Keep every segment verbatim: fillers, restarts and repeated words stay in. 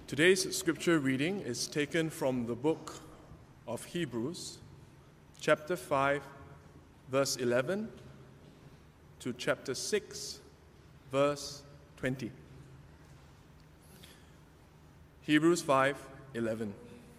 Today's scripture reading is taken from the book of Hebrews, chapter five, verse eleven, to chapter six, verse twenty. Hebrews five, eleven.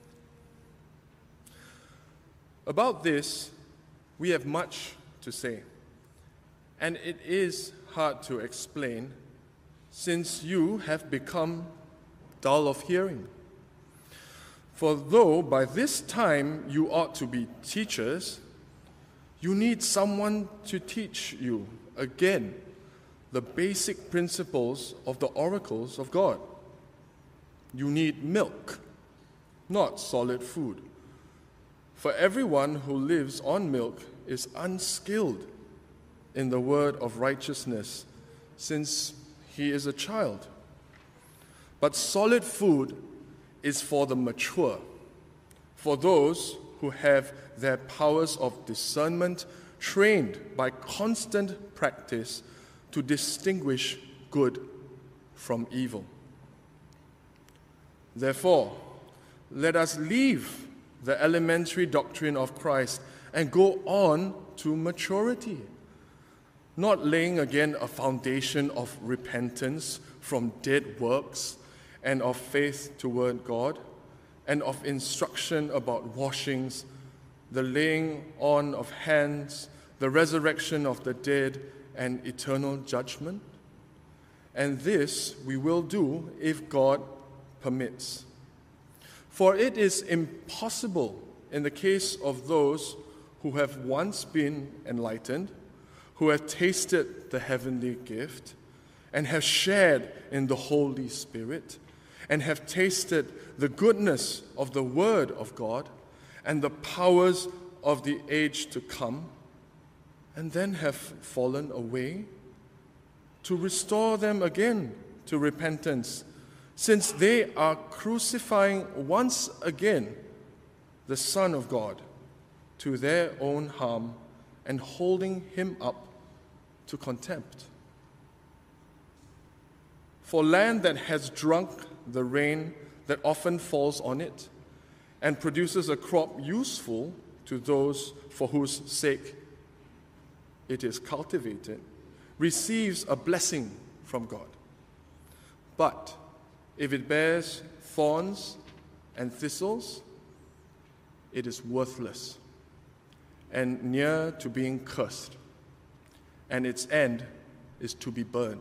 About this, we have much to say, and it is hard to explain, since you have become dull of hearing. For though by this time you ought to be teachers, you need someone to teach you again the basic principles of the oracles of God. You need milk, not solid food. For everyone who lives on milk is unskilled in the word of righteousness, since he is a child. But solid food is for the mature, for those who have their powers of discernment trained by constant practice to distinguish good from evil. Therefore, let us leave the elementary doctrine of Christ and go on to maturity, not laying again a foundation of repentance from dead works and of faith toward God, and of instruction about washings, the laying on of hands, the resurrection of the dead, and eternal judgment. And this we will do if God permits. For it is impossible in the case of those who have once been enlightened, who have tasted the heavenly gift, and have shared in the Holy Spirit, and have tasted the goodness of the Word of God and the powers of the age to come, and then have fallen away, to restore them again to repentance, since they are crucifying once again the Son of God to their own harm and holding him up to contempt. For land that has drunk the rain that often falls on it and produces a crop useful to those for whose sake it is cultivated, receives a blessing from God. But if it bears thorns and thistles, it is worthless and near to being cursed, and its end is to be burned.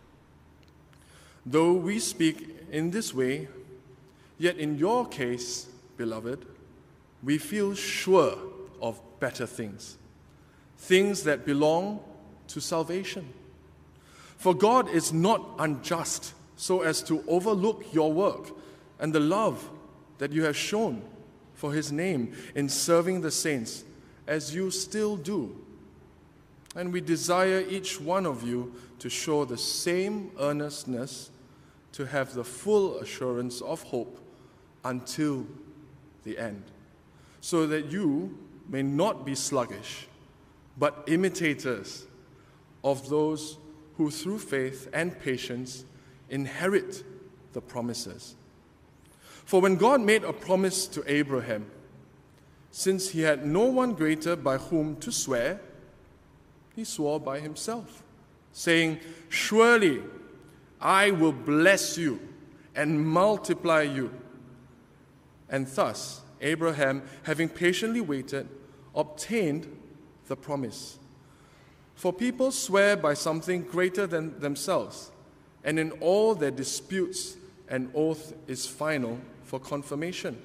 Though we speak in this way, yet in your case, beloved, we feel sure of better things, things that belong to salvation. For God is not unjust so as to overlook your work and the love that you have shown for his name in serving the saints, as you still do. And we desire each one of you to show the same earnestness, to have the full assurance of hope until the end, so that you may not be sluggish, but imitators of those who through faith and patience inherit the promises. For when God made a promise to Abraham, since he had no one greater by whom to swear, he swore by himself, saying, "Surely I will bless you and multiply you." And thus Abraham, having patiently waited, obtained the promise. For people swear by something greater than themselves, and in all their disputes an oath is final for confirmation.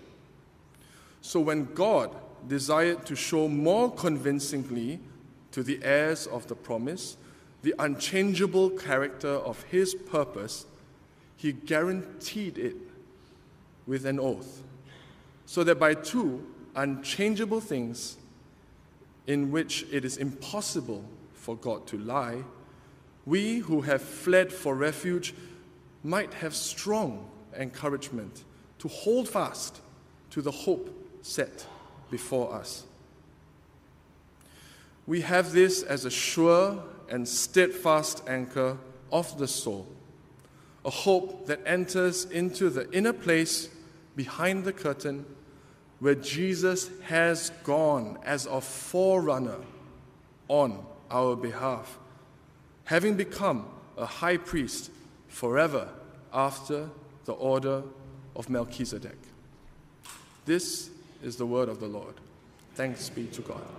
So when God desired to show more convincingly to the heirs of the promise the unchangeable character of his purpose, he guaranteed it with an oath, so that by two unchangeable things in which it is impossible for God to lie, we who have fled for refuge might have strong encouragement to hold fast to the hope set before us. We have this as a sure and steadfast anchor of the soul, a hope that enters into the inner place behind the curtain where Jesus has gone as a forerunner on our behalf, having become a high priest forever after the order of Melchizedek. This is the word of the Lord. Thanks be to God.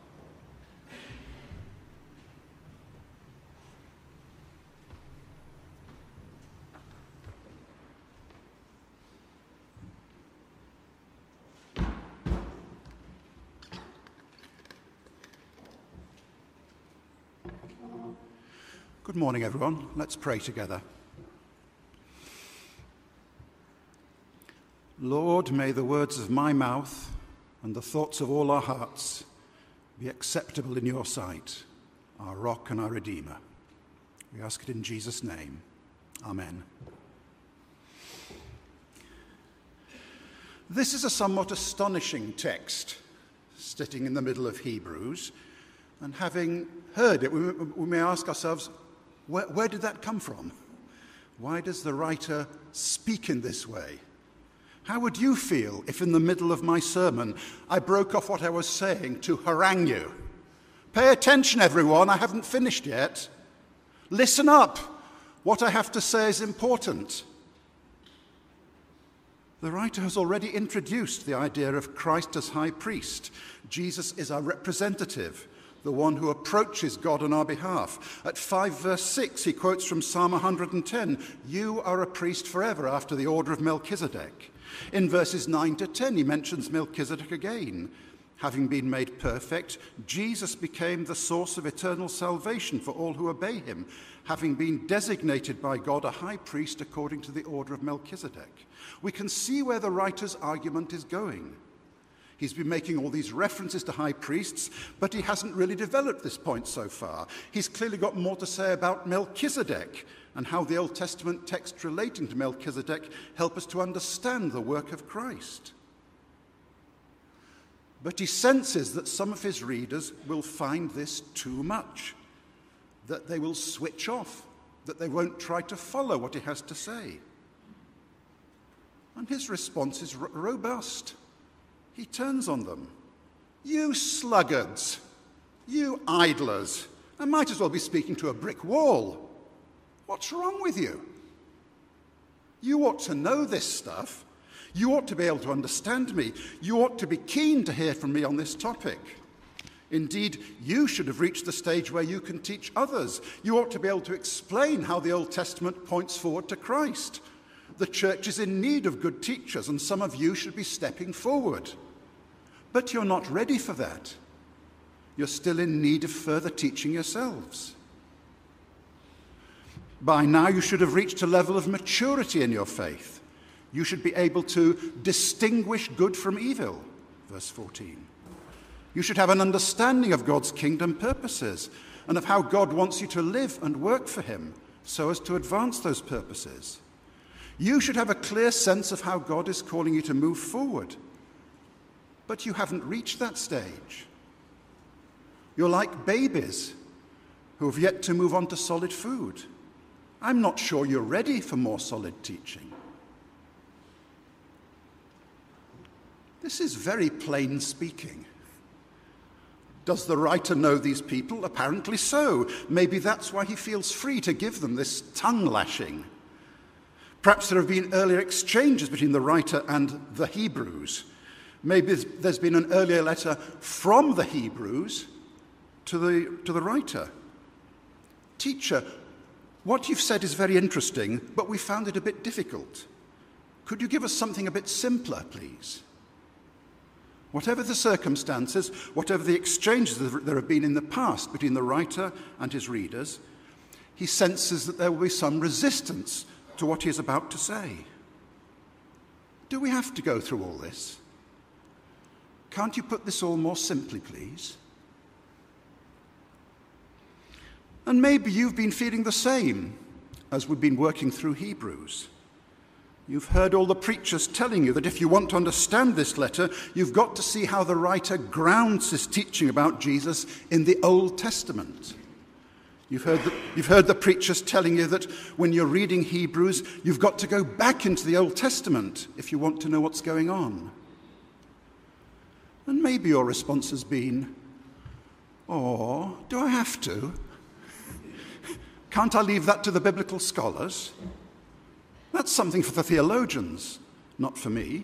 Good morning, everyone. Let's pray together. Lord, may the words of my mouth and the thoughts of all our hearts be acceptable in your sight, our rock and our redeemer. We ask it in Jesus' name. Amen. This is a somewhat astonishing text, sitting in the middle of Hebrews, and having heard it, we, we may ask ourselves, where, where did that come from? Why does the writer speak in this way? How would you feel if in the middle of my sermon I broke off what I was saying to harangue you? Pay attention, everyone, I haven't finished yet. Listen up. What I have to say is important. The writer has already introduced the idea of Christ as high priest. Jesus is our representative, the one who approaches God on our behalf. At five verse six, he quotes from Psalm one hundred ten, "You are a priest forever after the order of Melchizedek." In verses nine to ten, he mentions Melchizedek again. Having been made perfect, Jesus became the source of eternal salvation for all who obey him, having been designated by God a high priest according to the order of Melchizedek. We can see where the writer's argument is going. He's been making all these references to high priests, but he hasn't really developed this point so far. He's clearly got more to say about Melchizedek and how the Old Testament texts relating to Melchizedek help us to understand the work of Christ. But he senses that some of his readers will find this too much, that they will switch off, that they won't try to follow what he has to say. And his response is r- robust. He turns on them. You sluggards, you idlers, I might as well be speaking to a brick wall. What's wrong with you? You ought to know this stuff. You ought to be able to understand me. You ought to be keen to hear from me on this topic. Indeed, you should have reached the stage where you can teach others. You ought to be able to explain how the Old Testament points forward to Christ. The church is in need of good teachers, and some of you should be stepping forward. But you're not ready for that. You're still in need of further teaching yourselves. By now, you should have reached a level of maturity in your faith. You should be able to distinguish good from evil, verse fourteen. You should have an understanding of God's kingdom purposes and of how God wants you to live and work for him so as to advance those purposes. You should have a clear sense of how God is calling you to move forward. But you haven't reached that stage. You're like babies who have yet to move on to solid food. I'm not sure you're ready for more solid teaching. This is very plain speaking. Does the writer know these people? Apparently so. Maybe that's why he feels free to give them this tongue lashing. Perhaps there have been earlier exchanges between the writer and the Hebrews. Maybe there's been an earlier letter from the Hebrews to the, to the writer. Teacher, what you've said is very interesting, but we found it a bit difficult. Could you give us something a bit simpler, please? Whatever the circumstances, whatever the exchanges that there have been in the past between the writer and his readers, he senses that there will be some resistance to what he is about to say. Do we have to go through all this? Can't you put this all more simply, please? And maybe you've been feeling the same as we've been working through Hebrews. You've heard all the preachers telling you that if you want to understand this letter, you've got to see how the writer grounds his teaching about Jesus in the Old Testament. You've heard, the, you've heard the preachers telling you that when you're reading Hebrews, you've got to go back into the Old Testament if you want to know what's going on. And maybe your response has been, oh, do I have to? Can't I leave that to the biblical scholars? That's something for the theologians, not for me.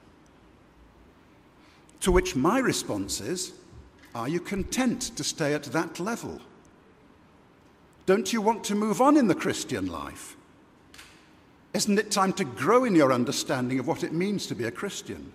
To which my response is, are you content to stay at that level? Don't you want to move on in the Christian life? Isn't it time to grow in your understanding of what it means to be a Christian?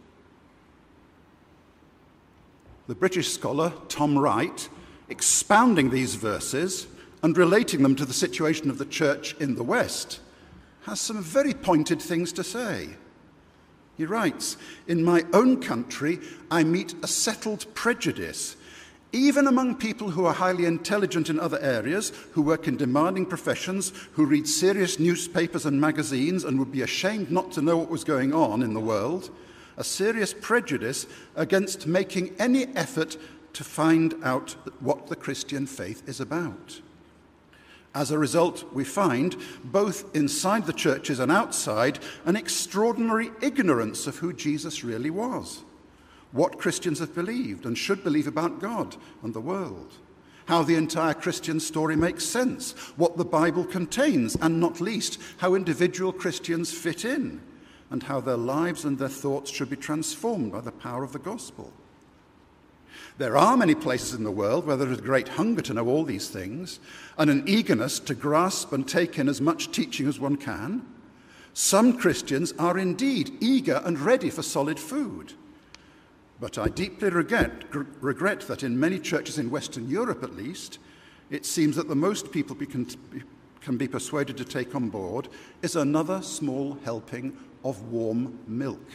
The British scholar Tom Wright, expounding these verses and relating them to the situation of the church in the West, has some very pointed things to say. He writes, "In my own country, I meet a settled prejudice, even among people who are highly intelligent in other areas, who work in demanding professions, who read serious newspapers and magazines and would be ashamed not to know what was going on in the world, a serious prejudice against making any effort to find out what the Christian faith is about. As a result, we find, both inside the churches and outside, an extraordinary ignorance of who Jesus really was, what Christians have believed and should believe about God and the world, how the entire Christian story makes sense, what the Bible contains, and not least, how individual Christians fit in, and how their lives and their thoughts should be transformed by the power of the gospel. There are many places in the world where there is a great hunger to know all these things and an eagerness to grasp and take in as much teaching as one can. Some Christians are indeed eager and ready for solid food. But I deeply regret, gr- regret that in many churches in Western Europe, at least, it seems that the most people be can, be, can be persuaded to take on board is another small helping of warm milk."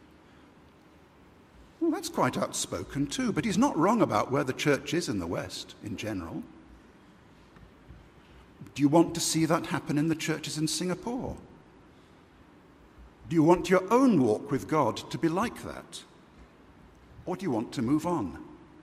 Well, that's quite outspoken too, but he's not wrong about where the church is in the West in general. Do you want to see that happen in the churches in Singapore? Do you want your own walk with God to be like that? Or do you want to move on?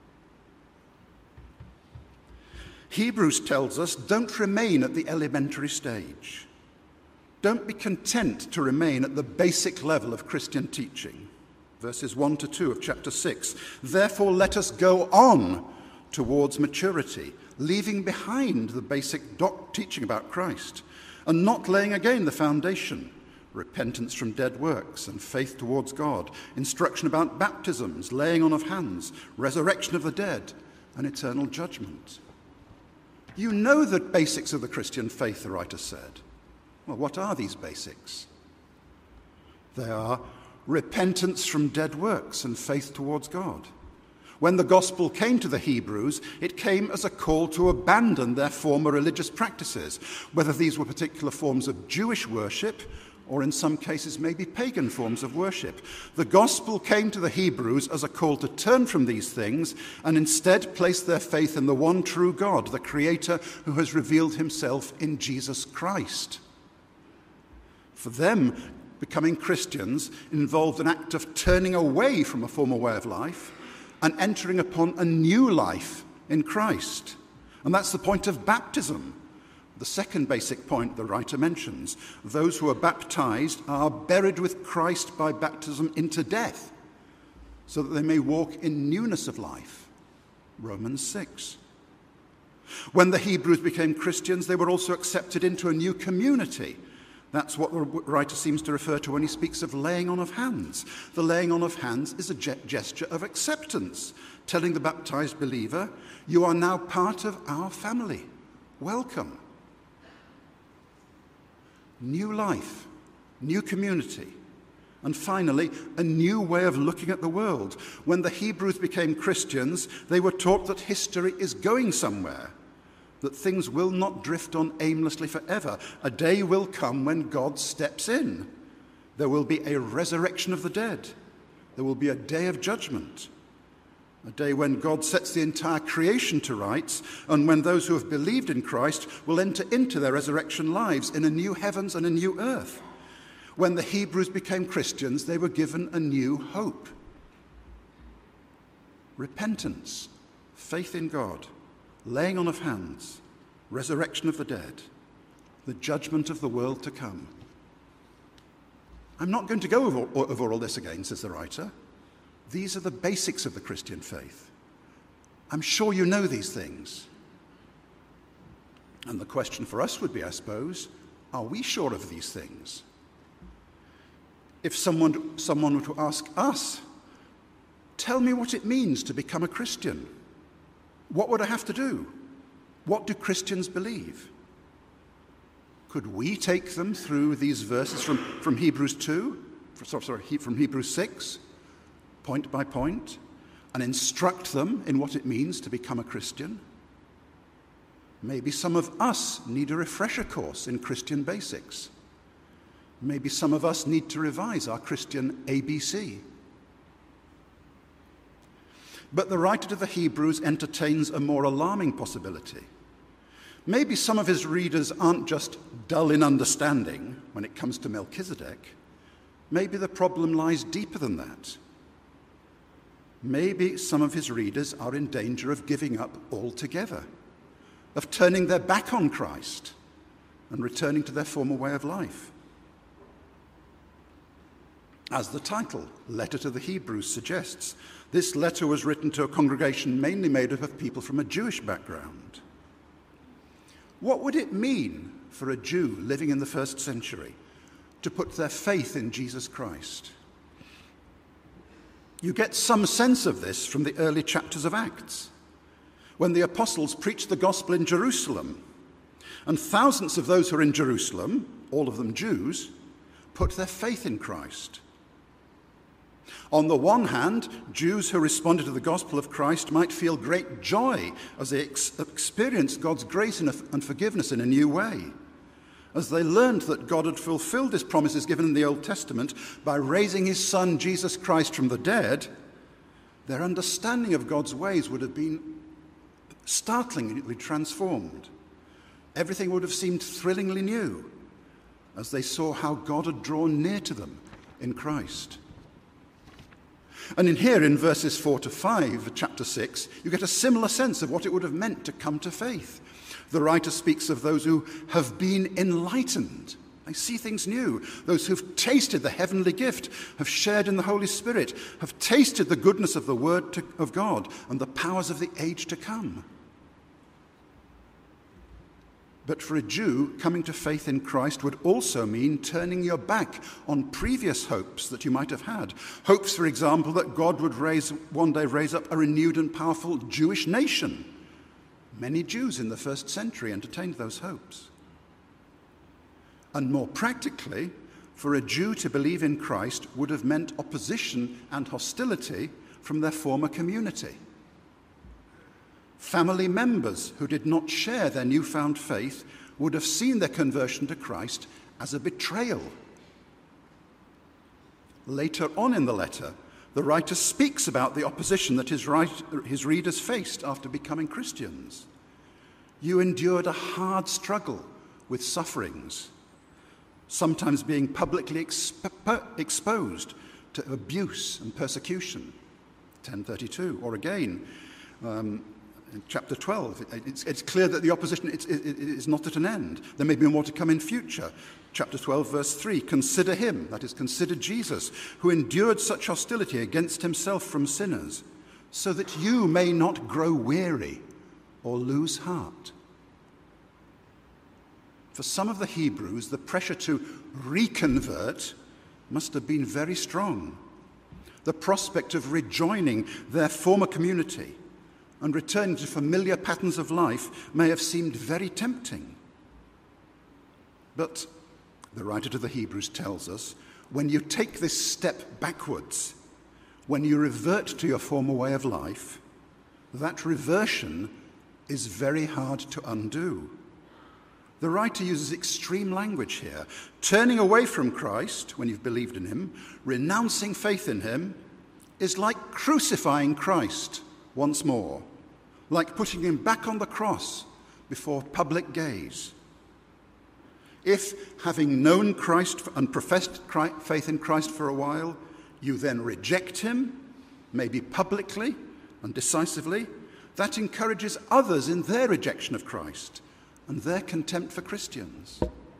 Hebrews tells us, don't remain at the elementary stage. Don't be content to remain at the basic level of Christian teaching. Verses one to two of chapter six. Therefore, let us go on towards maturity, leaving behind the basic doc- teaching about Christ, and not laying again the foundation, repentance from dead works and faith towards God, instruction about baptisms, laying on of hands, resurrection of the dead, and eternal judgment. You know the basics of the Christian faith, the writer said. Well, what are these basics? They are repentance from dead works and faith towards God. When the gospel came to the Hebrews, it came as a call to abandon their former religious practices, whether these were particular forms of Jewish worship or in some cases maybe pagan forms of worship. The gospel came to the Hebrews as a call to turn from these things and instead place their faith in the one true God, the Creator who has revealed himself in Jesus Christ. For them, becoming Christians involved an act of turning away from a former way of life and entering upon a new life in Christ. And that's the point of baptism. The second basic point the writer mentions. Those who are baptized are buried with Christ by baptism into death, so that they may walk in newness of life. Romans six. When the Hebrews became Christians, they were also accepted into a new community. That's what the writer seems to refer to when he speaks of laying on of hands. The laying on of hands is a ge- gesture of acceptance, telling the baptized believer, you are now part of our family. Welcome. New life, new community, and finally, a new way of looking at the world. When the Hebrews became Christians, they were taught that history is going somewhere, that things will not drift on aimlessly forever. A day will come when God steps in. There will be a resurrection of the dead. There will be a day of judgment, a day when God sets the entire creation to rights, and when those who have believed in Christ will enter into their resurrection lives in a new heavens and a new earth. When the Hebrews became Christians, they were given a new hope. Repentance, faith in God, laying on of hands, resurrection of the dead, the judgment of the world to come. I'm not going to go over, over all this again, says the writer. These are the basics of the Christian faith. I'm sure you know these things. And the question for us would be, I suppose, are we sure of these things? If someone, someone were to ask us, tell me what it means to become a Christian, what would I have to do? What do Christians believe? Could we take them through these verses from, from Hebrews two, sorry, from Hebrews six, point by point, and instruct them in what it means to become a Christian? Maybe some of us need a refresher course in Christian basics. Maybe some of us need to revise our Christian A B C. But the writer to the Hebrews entertains a more alarming possibility. Maybe some of his readers aren't just dull in understanding when it comes to Melchizedek. Maybe the problem lies deeper than that. Maybe some of his readers are in danger of giving up altogether, of turning their back on Christ and returning to their former way of life. As the title, Letter to the Hebrews, suggests, this letter was written to a congregation mainly made up of people from a Jewish background. What would it mean for a Jew living in the first century to put their faith in Jesus Christ? You get some sense of this from the early chapters of Acts, when the apostles preached the gospel in Jerusalem, and thousands of those who are in Jerusalem, all of them Jews, put their faith in Christ. On the one hand, Jews who responded to the gospel of Christ might feel great joy as they ex- experienced God's grace and forgiveness in a new way, as they learned that God had fulfilled his promises given in the Old Testament by raising his Son, Jesus Christ, from the dead. Their understanding of God's ways would have been startlingly transformed. Everything would have seemed thrillingly new as they saw how God had drawn near to them in Christ. And in here, in verses four to five, chapter six, you get a similar sense of what it would have meant to come to faith. The writer speaks of those who have been enlightened. They see things new. Those who've tasted the heavenly gift, have shared in the Holy Spirit, have tasted the goodness of the Word to, of God and the powers of the age to come. But for a Jew, coming to faith in Christ would also mean turning your back on previous hopes that you might have had. Hopes, for example, that God would raise, one day raise up a renewed and powerful Jewish nation. Many Jews in the first century entertained those hopes. And more practically, for a Jew to believe in Christ would have meant opposition and hostility from their former community. Family members who did not share their newfound faith would have seen their conversion to Christ as a betrayal. Later on in the letter, the writer speaks about the opposition that his, right, his readers faced after becoming Christians. You endured a hard struggle with sufferings, sometimes being publicly expo- exposed to abuse and persecution, ten thirty-two, or again, um, in chapter twelve, it's, it's clear that the opposition it's, it, it is not at an end. There may be more to come in future. Chapter twelve, verse three, consider him, that is, consider Jesus, who endured such hostility against himself from sinners, so that you may not grow weary or lose heart. For some of the Hebrews, the pressure to reconvert must have been very strong. The prospect of rejoining their former community and returning to familiar patterns of life may have seemed very tempting. But the writer to the Hebrews tells us, when you take this step backwards, when you revert to your former way of life, that reversion is very hard to undo. The writer uses extreme language here. Turning away from Christ when you've believed in him, renouncing faith in him, is like crucifying Christ once more, like putting him back on the cross before public gaze. If, having known Christ and professed faith in Christ for a while, you then reject him, maybe publicly and decisively, that encourages others in their rejection of Christ and their contempt for Christians.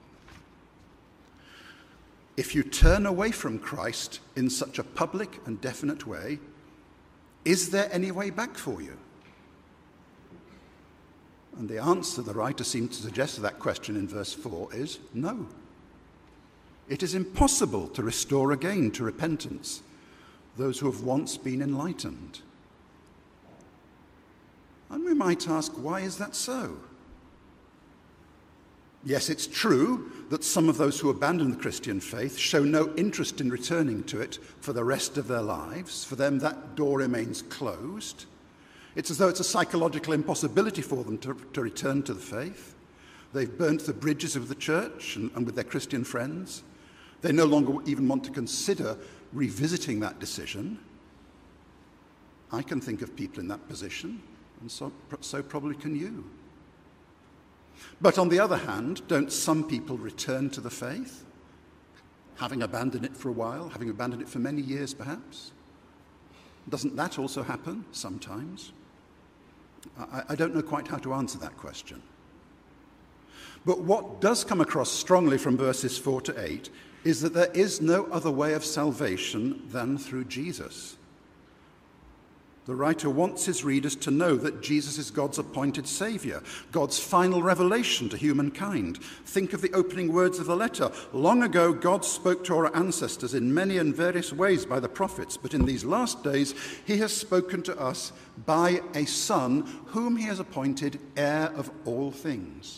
If you turn away from Christ in such a public and definite way, is there any way back for you? And the answer the writer seems to suggest to that question in verse four is no. It is impossible to restore again to repentance those who have once been enlightened. And we might ask, why is that so? Yes, it's true that some of those who abandon the Christian faith show no interest in returning to it for the rest of their lives. For them, that door remains closed. It's as though it's a psychological impossibility for them to, to return to the faith. They've burnt the bridges with the church and, and with their Christian friends. They no longer even want to consider revisiting that decision. I can think of people in that position, and so, so probably can you. But on the other hand, don't some people return to the faith, having abandoned it for a while, having abandoned it for many years perhaps? Doesn't that also happen sometimes? I, I don't know quite how to answer that question. But what does come across strongly from verses four to eight is that there is no other way of salvation than through Jesus. The writer wants his readers to know that Jesus is God's appointed Saviour, God's final revelation to humankind. Think of the opening words of the letter. Long ago, God spoke to our ancestors in many and various ways by the prophets, but in these last days, he has spoken to us by a Son, whom he has appointed heir of all things.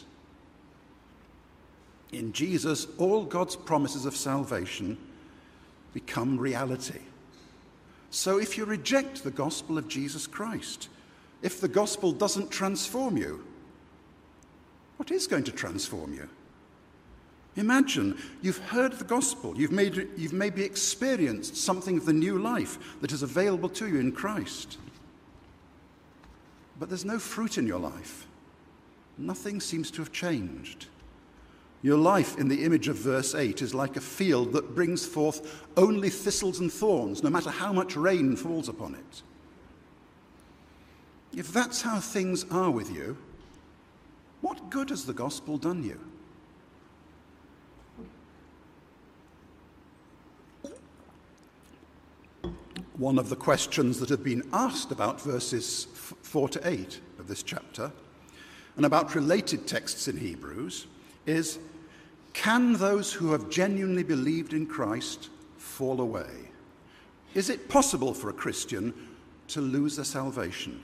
In Jesus, all God's promises of salvation become reality. So if you reject the gospel of Jesus Christ, if the gospel doesn't transform you, what is going to transform you? Imagine you've heard the gospel, you've, made, you've maybe experienced something of the new life that is available to you in Christ. But there's no fruit in your life. Nothing seems to have changed. Your life, in the image of verse eight, is like a field that brings forth only thistles and thorns, no matter how much rain falls upon it. If that's how things are with you, what good has the gospel done you? One of the questions that have been asked about verses four to eight of this chapter, and about related texts in Hebrews, is, can those who have genuinely believed in Christ fall away? Is it possible for a Christian to lose their salvation?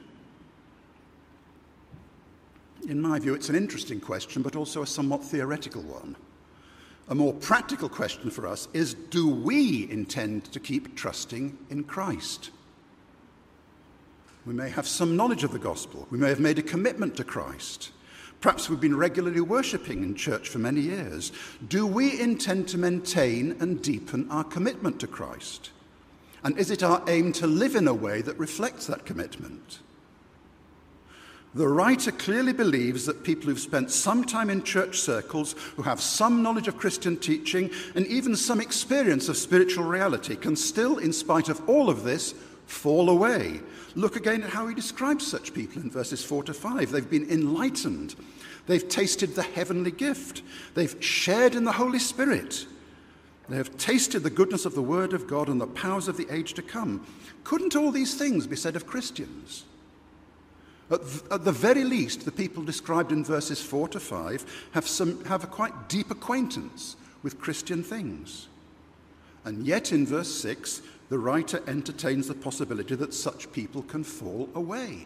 In my view, it's an interesting question, but also a somewhat theoretical one. A more practical question for us is, do we intend to keep trusting in Christ? We may have some knowledge of the gospel. We may have made a commitment to Christ. Perhaps we've been regularly worshipping in church for many years. Do we intend to maintain and deepen our commitment to Christ? And is it our aim to live in a way that reflects that commitment? The writer clearly believes that people who've spent some time in church circles, who have some knowledge of Christian teaching, and even some experience of spiritual reality, can still, in spite of all of this, fall away. Look again at how he describes such people in verses four to five. They've been enlightened. They've tasted the heavenly gift. They've shared in the Holy Spirit. They have tasted the goodness of the Word of God and the powers of the age to come. Couldn't all these things be said of Christians? At, th- at the very least, the people described in verses four to five have, some, have a quite deep acquaintance with Christian things. And yet in verse six, the writer entertains the possibility that such people can fall away.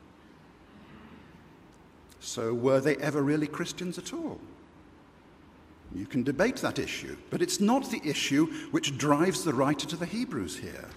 So were they ever really Christians at all? You can debate that issue, but it's not the issue which drives the writer to the Hebrews here.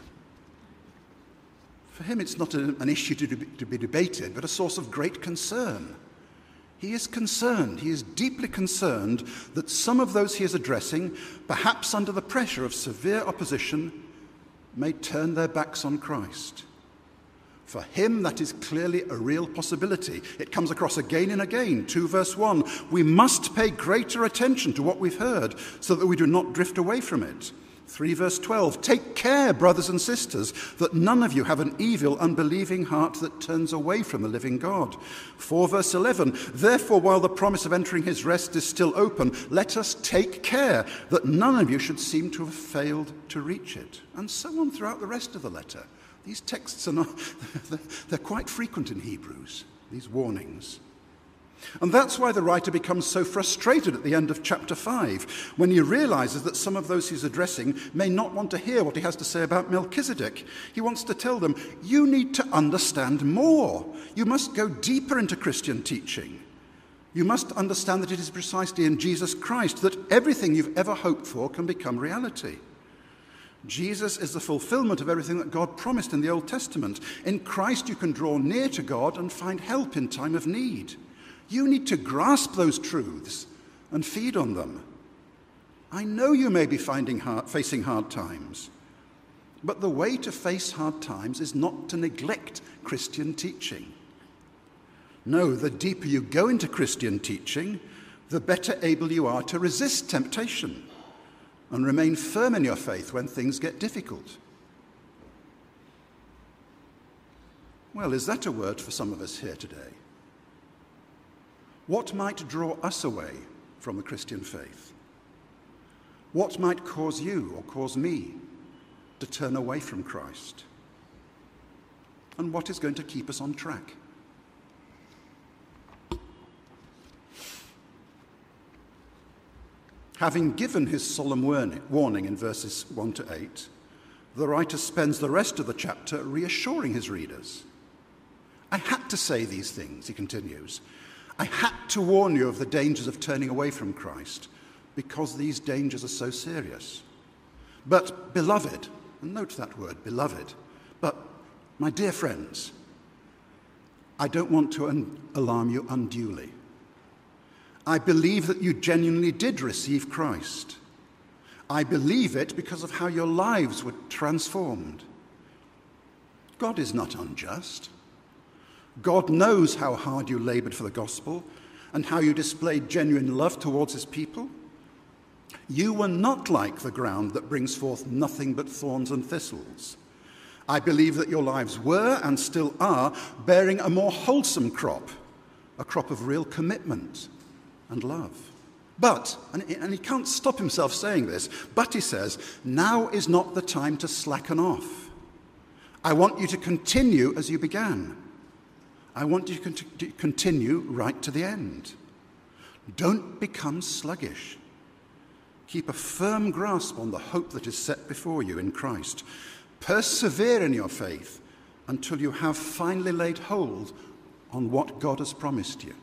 For him, it's not a, an issue to, de- to be debated, but a source of great concern. He is concerned, he is deeply concerned that some of those he is addressing, perhaps under the pressure of severe opposition, may turn their backs on Christ. For him, that is clearly a real possibility. It comes across again and again. two verse one, we must pay greater attention to what we've heard so that we do not drift away from it. three verse twelve, take care, brothers and sisters, that none of you have an evil, unbelieving heart that turns away from the living God. four verse eleven, therefore, while the promise of entering his rest is still open, let us take care that none of you should seem to have failed to reach it. And so on throughout the rest of the letter. These texts are not, they're quite frequent in Hebrews, these warnings. And that's why the writer becomes so frustrated at the end of chapter five, when he realizes that some of those he's addressing may not want to hear what he has to say about Melchizedek. He wants to tell them, you need to understand more. You must go deeper into Christian teaching. You must understand that it is precisely in Jesus Christ that everything you've ever hoped for can become reality. Jesus is the fulfillment of everything that God promised in the Old Testament. In Christ you can draw near to God and find help in time of need. You need to grasp those truths and feed on them. I know you may be finding hard, facing hard times, but the way to face hard times is not to neglect Christian teaching. No, the deeper you go into Christian teaching, the better able you are to resist temptation and remain firm in your faith when things get difficult. Well, is that a word for some of us here today? What might draw us away from the Christian faith? What might cause you or cause me to turn away from Christ? And what is going to keep us on track? Having given his solemn warning in verses one to eight, the writer spends the rest of the chapter reassuring his readers. I had to say these things, he continues. I had to warn you of the dangers of turning away from Christ, because these dangers are so serious. But, beloved, and note that word, beloved, but, my dear friends, I don't want to un- alarm you unduly. I believe that you genuinely did receive Christ. I believe it because of how your lives were transformed. God is not unjust. God knows how hard you labored for the gospel and how you displayed genuine love towards his people. You were not like the ground that brings forth nothing but thorns and thistles. I believe that your lives were and still are bearing a more wholesome crop, a crop of real commitment and love. But, and he can't stop himself saying this, but he says, now is not the time to slacken off. I want you to continue as you began. I want you to continue right to the end. Don't become sluggish. Keep a firm grasp on the hope that is set before you in Christ. Persevere in your faith until you have finally laid hold on what God has promised you.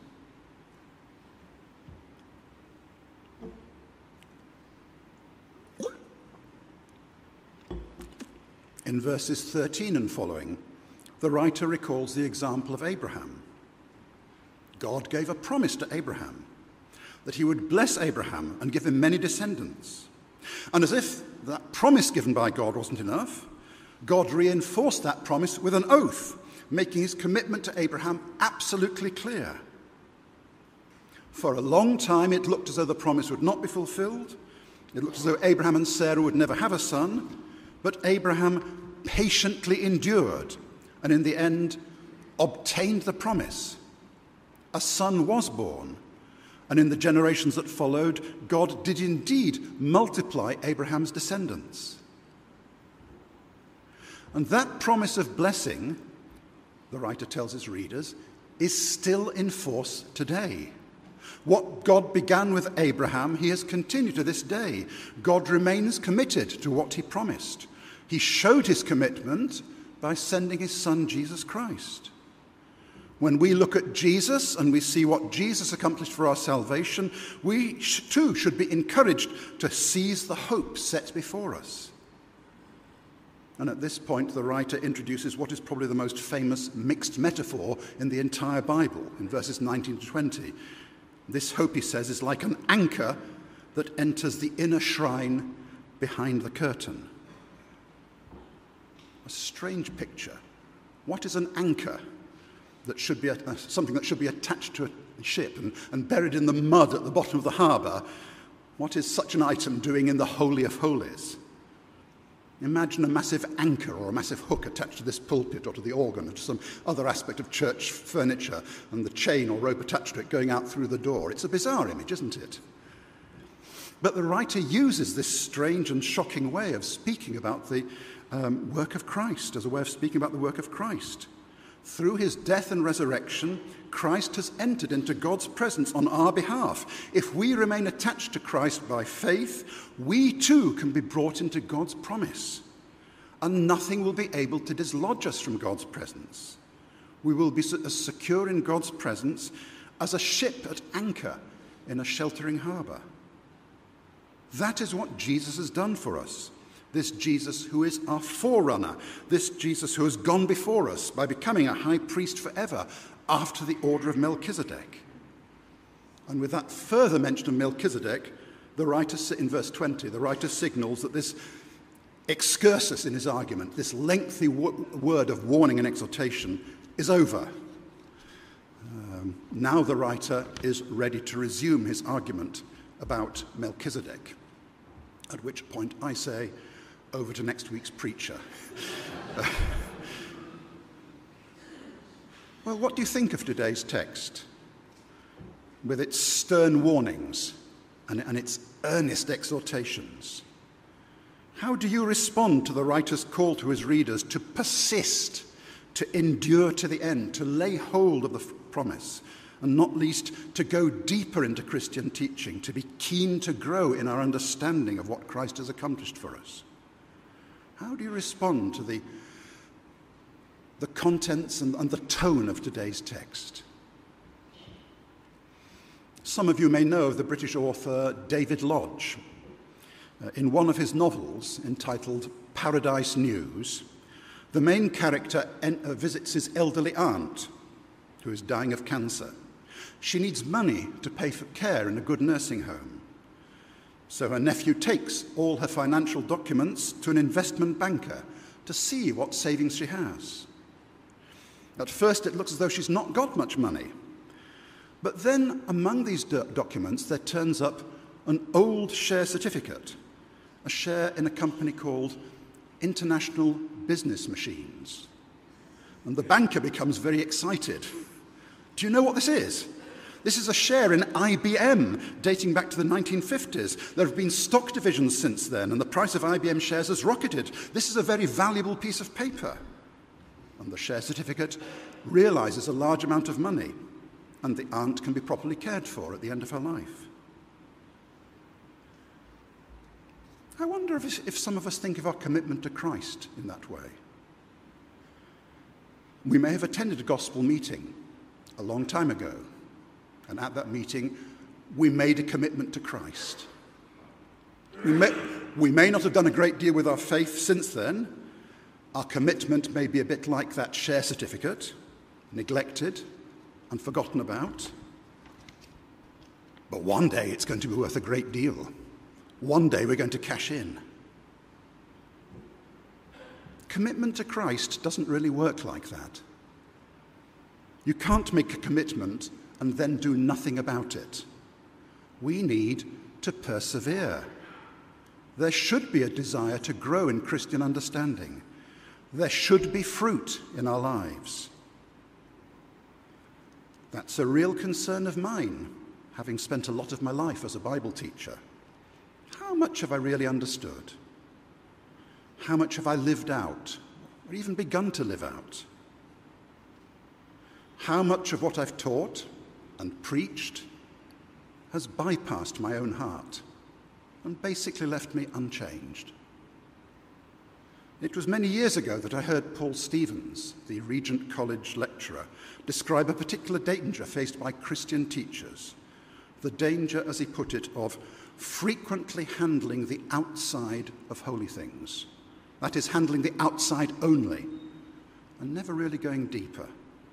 In verses thirteen and following, the writer recalls the example of Abraham. God gave a promise to Abraham that he would bless Abraham and give him many descendants. And as if that promise given by God wasn't enough, God reinforced that promise with an oath, making his commitment to Abraham absolutely clear. For a long time, it looked as though the promise would not be fulfilled. It looked as though Abraham and Sarah would never have a son, but Abraham patiently endured and in the end obtained the promise. A son was born, and in the generations that followed, God did indeed multiply Abraham's descendants. And that promise of blessing, the writer tells his readers, is still in force today. What God began with Abraham, he has continued to this day. God remains committed to what he promised. He showed his commitment by sending his son, Jesus Christ. When we look at Jesus and we see what Jesus accomplished for our salvation, we too should be encouraged to seize the hope set before us. And at this point, the writer introduces what is probably the most famous mixed metaphor in the entire Bible, in verses nineteen to twenty. This hope, he says, is like an anchor that enters the inner shrine behind the curtain. A strange picture. What is an anchor that should be a, something that should be attached to a ship and, and buried in the mud at the bottom of the harbour? What is such an item doing in the Holy of Holies? Imagine a massive anchor or a massive hook attached to this pulpit or to the organ or to some other aspect of church furniture, and the chain or rope attached to it going out through the door. It's a bizarre image, isn't it? But the writer uses this strange and shocking way of speaking about the um, work of Christ, as a way of speaking about the work of Christ. Through his death and resurrection, Christ has entered into God's presence on our behalf. If we remain attached to Christ by faith, we too can be brought into God's promise, and nothing will be able to dislodge us from God's presence. We will be as secure in God's presence as a ship at anchor in a sheltering harbour. That is what Jesus has done for us. This Jesus who is our forerunner, this Jesus who has gone before us by becoming a high priest forever after the order of Melchizedek. And with that further mention of Melchizedek, the writer, in verse twenty, the writer signals that this excursus in his argument, this lengthy w- word of warning and exhortation, is over. Um, now the writer is ready to resume his argument about Melchizedek, at which point I say, over to next week's preacher. uh, well, what do you think of today's text, with its stern warnings and, and its earnest exhortations? How do you respond to the writer's call to his readers to persist, to endure to the end, to lay hold of the f- promise, and not least to go deeper into Christian teaching, to be keen to grow in our understanding of what Christ has accomplished for us? How do you respond to the, the contents and, and the tone of today's text? Some of you may know of the British author David Lodge. Uh, in one of his novels entitled Paradise News, the main character en- uh, visits his elderly aunt, who is dying of cancer. She needs money to pay for care in a good nursing home. So her nephew takes all her financial documents to an investment banker to see what savings she has. At first it looks as though she's not got much money. But then among these do- documents there turns up an old share certificate, a share in a company called International Business Machines. And the banker becomes very excited. Do you know what this is? This is a share in I B M dating back to the nineteen fifties. There have been stock divisions since then, and the price of I B M shares has rocketed. This is a very valuable piece of paper. And the share certificate realizes a large amount of money, and the aunt can be properly cared for at the end of her life. I wonder if, if some of us think of our commitment to Christ in that way. We may have attended a gospel meeting a long time ago, and at that meeting, we made a commitment to Christ. We may, we may not have done a great deal with our faith since then. Our commitment may be a bit like that share certificate, neglected and forgotten about. But one day it's going to be worth a great deal. One day we're going to cash in. Commitment to Christ doesn't really work like that. You can't make a commitment and then do nothing about it. We need to persevere. There should be a desire to grow in Christian understanding. There should be fruit in our lives. That's a real concern of mine, having spent a lot of my life as a Bible teacher. How much have I really understood? How much have I lived out, or even begun to live out? How much of what I've taught and preached has bypassed my own heart and basically left me unchanged? It was many years ago that I heard Paul Stevens, the Regent College lecturer, describe a particular danger faced by Christian teachers. The danger, as he put it, of frequently handling the outside of holy things. That is, handling the outside only, and never really going deeper.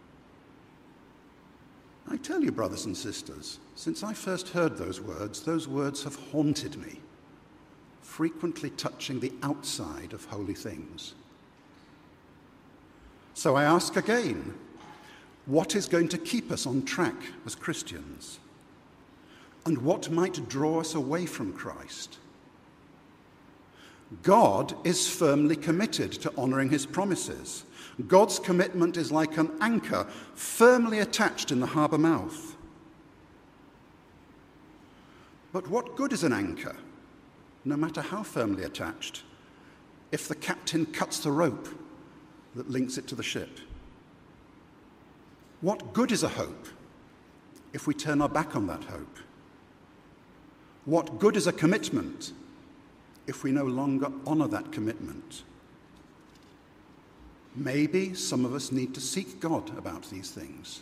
I tell you, brothers and sisters, since I first heard those words, those words have haunted me, frequently touching the outside of holy things. So I ask again, what is going to keep us on track as Christians? And what might draw us away from Christ? God is firmly committed to honouring his promises. God's commitment is like an anchor firmly attached in the harbour mouth. But what good is an anchor, no matter how firmly attached, if the captain cuts the rope that links it to the ship? What good is a hope if we turn our back on that hope? What good is a commitment if we no longer honour that commitment? Maybe some of us need to seek God about these things.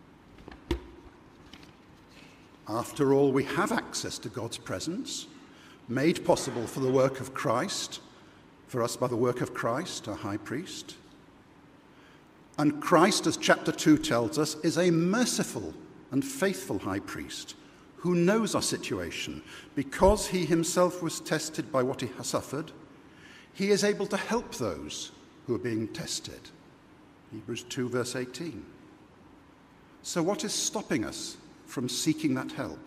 After all, we have access to God's presence, made possible for the work of Christ, for us by the work of Christ, our high priest. And Christ, as chapter two tells us, is a merciful and faithful high priest who knows our situation. Because he himself was tested by what he has suffered, he is able to help those who are being tested. Hebrews two, verse eighteen. So what is stopping us from seeking that help?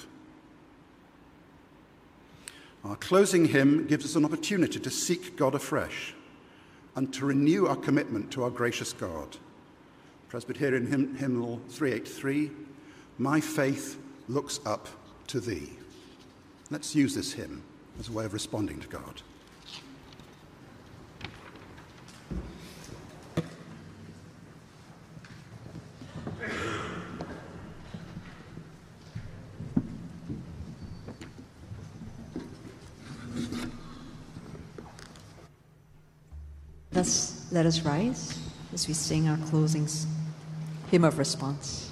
Our closing hymn gives us an opportunity to seek God afresh and to renew our commitment to our gracious God. Presbyterian hymn, hymnal three eighty-three, "My faith looks up to thee." Let's use this hymn as a way of responding to God. Thus, let us rise as we sing our closing hymn of response.